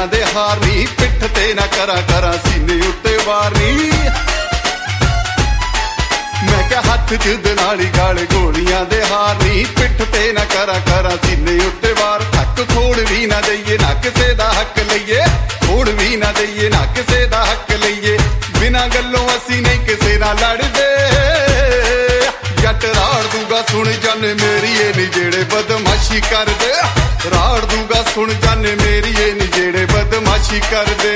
ਗੋਲੀਆਂ ਦੇ ਹਾਰ ਨੀ, ਪਿੱਠ ਤੇ ਨਾ ਕਰਾਂ ਸੀਨੇ ਉੱਤੇ ਵਾਰ ਨੀ। ਮੈਂ ਕਿਹਾ ਹੱਥ ਚ ਦਨਾਲੀ ਗਾਲ ਗੋਲੀਆਂ ਦੇ ਹਾਰ ਨੀ, ਪਿੱਠ ਤੇ ਨਾ ਕਰਾਂ ਸੀਨੇ ਉੱਤੇ ਵਾਰ। ਹੱਕ ਖੋੜ ਵੀ ਨਾ ਦਈਏ, ਨਾ ਕਿਸੇ ਦਾ ਹੱਕ ਲਈਏ, ਖੋੜ ਵੀ ਨਾ ਦਈਏ, ਨਾ ਕਿਸੇ ਦਾ ਹੱਕ ਲਈਏ। ਬਿਨਾਂ ਗੱਲੋਂ ਅਸੀਂ ਨਹੀਂ ਕਿਸੇ ਨਾਲ ਲੜਦੇ, ਜੱਟ ਰਾੜ ਦੂਗਾ ਸੁਣ ਜਾਨੇ ਮੇਰੀ ਇਹ ਨੀ ਜਿਹੜੇ ਬਦਮਾਸ਼ੀ ਕਰਦੇ। ਰਾੜ ਦੂਗਾ ਸੁਣ ਜਾਨੇ ਮੇਰੀ ਇਹ ਨੀ ਜਿਹੜੇ ਬਦਮਾਸ਼ੀ ਕਰਦੇ।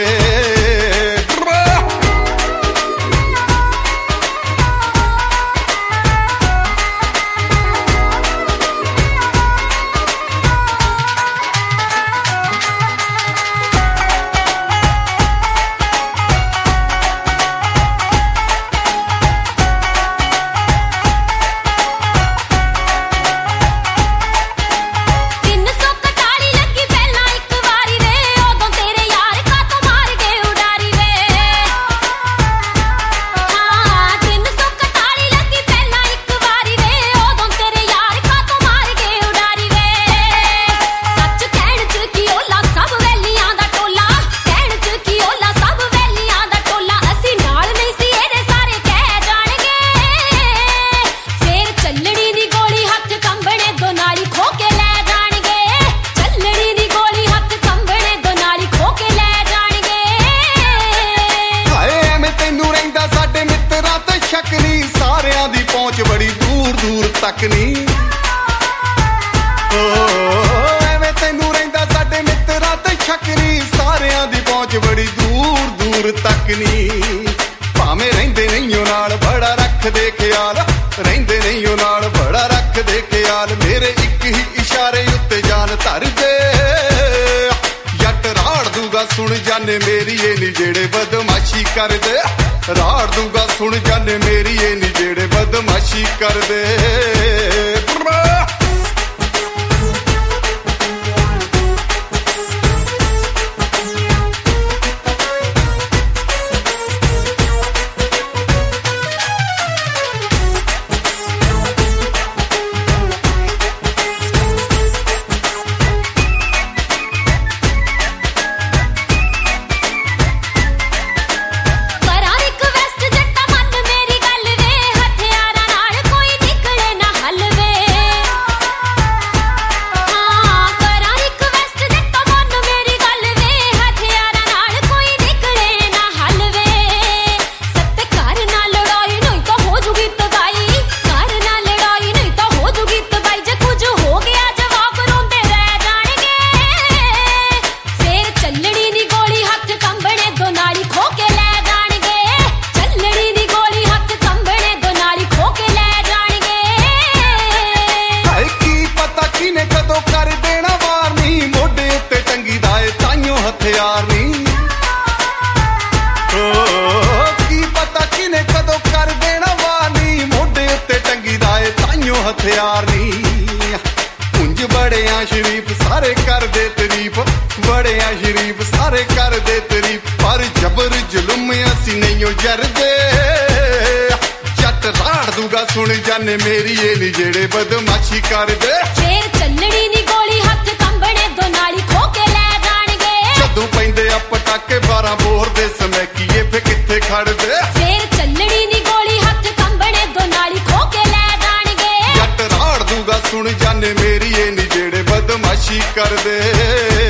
ਬੜੀ ਦੂਰ ਦੂਰ ਤੱਕ ਨੀ ਐਵੇਂ ਤੈਨੂੰ ਰਹਿੰਦਾ ਸਾਡੇ ਮਿੱਤਰਾਂ ਤੇ ਸ਼ੱਕ ਨੀ। ਸਾਰਿਆਂ ਦੀ ਪਹੁੰਚ ਬੜੀ ਦੂਰ ਦੂਰ ਤੱਕ ਨੀ। ਭਾਵੇਂ ਰਹਿੰਦੇ ਨਹੀਂ ਉਹ ਨਾਲ ਬੜਾ ਰੱਖਦੇ ਖਿਆਲ, ਰਹਿੰਦੇ ਨਹੀਂ ਉਹ ਨਾਲ ਬੜਾ ਰੱਖਦੇ ਖਿਆਲ। ਮੇਰੇ ਇੱਕ ਹੀ ਇਸ਼ਾਰੇ ਉੱਤੇ ਜਾਨ ਧਰਦੇ, ਜੱਟ ਰਾੜ ਦੂਗਾ ਸੁਣ ਜਾਨੇ ਮੇਰੀ ਇਹ ਨੀ ਜਿਹੜੇ ਬਦਮਾਸ਼ੀ ਕਰਦੇ। ਰਾੜ ਦੂਗਾ ਸੁਣ ਜਾਨੇ ਮੇਰੀ ਇਹ ਨੀ ਜਿਹੜੇ ਬਦਮਾਸ਼ੀ ਕਰਦੇ। ਹਥਿਆਰ ਨੀ ਕੀ ਪਤਾ ਕਿਨੇ ਕਦੋਂ ਕਰ ਦੇਣਾ ਵਾਨੀ, ਮੋਢੇ ਉੱਤੇ ਟੰਗੀ ਦਾ ਏ ਤਾਈਓ ਹਥਿਆਰ ਨੀ। ਉਂਝ ਬੜਿਆਂ ਸ਼ਰੀਫ ਸਾਰੇ ਕਰਦੇ ਤਾਰੀਫ, ਬੜਿਆਂ ਸ਼ਰੀਫ ਸਾਰੇ ਕਰਦੇ ਤਾਰੀਫ, ਪਰ ਜਬਰ ਜ਼ੁਲਮ ਅਸੀਂ ਨਹੀਂ ਜਰਦੇ। ਜੱਟ ਰਾੜ ਦੂਗਾ ਸੁਣ ਜਾਨੇ ਮੇਰੀ ਇਹ ਨੀ ਜਿਹੜੇ ਬਦਮਾਸ਼ੀ ਕਰਦੇ। ਫੇਰ ਚੱਲਣੀ ਨੀ ਗੋਲੀ ਹੱਥ ਕੰਬਣੇ ਦੋ ਨਾਲੀ ਖੋ ਕੇ ਲੈ ਜਾਣਗੇ। ਜਦੋਂ ਪੈਂਦੇ ਆ ਪਟਾਕੇ 12 ਬੋਰ ਦੇ ਸਮੈਕੀਏ ਫੇ ਕਿੱਥੇ ਖੜਦੇ। ਫੇਰ ਚੱਲਣੀ ਨੀ ਗੋਲੀ ਹੱਥ ਕੰਬਣੇ ਦੋ ਨਾਲੀ ਖੋ ਕੇ ਲੈ ਜਾਣਗੇ। ਜੱਟ ਰਾੜ ਦੂਗਾ ਸੁਣ ਜਾਨੇ ਮੇਰੀ ਇਹ ਨੀ ਜਿਹੜੇ ਬਦਮਾਸ਼ੀ ਕਰਦੇ।